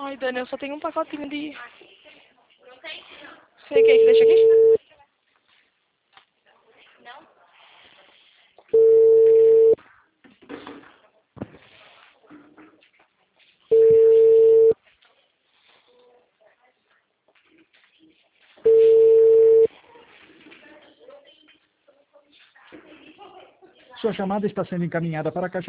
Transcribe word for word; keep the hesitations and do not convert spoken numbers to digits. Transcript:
Ai, Dani, eu só tenho um pacotinho de... Você quer que deixa aqui? Sua chamada está sendo encaminhada para a caixa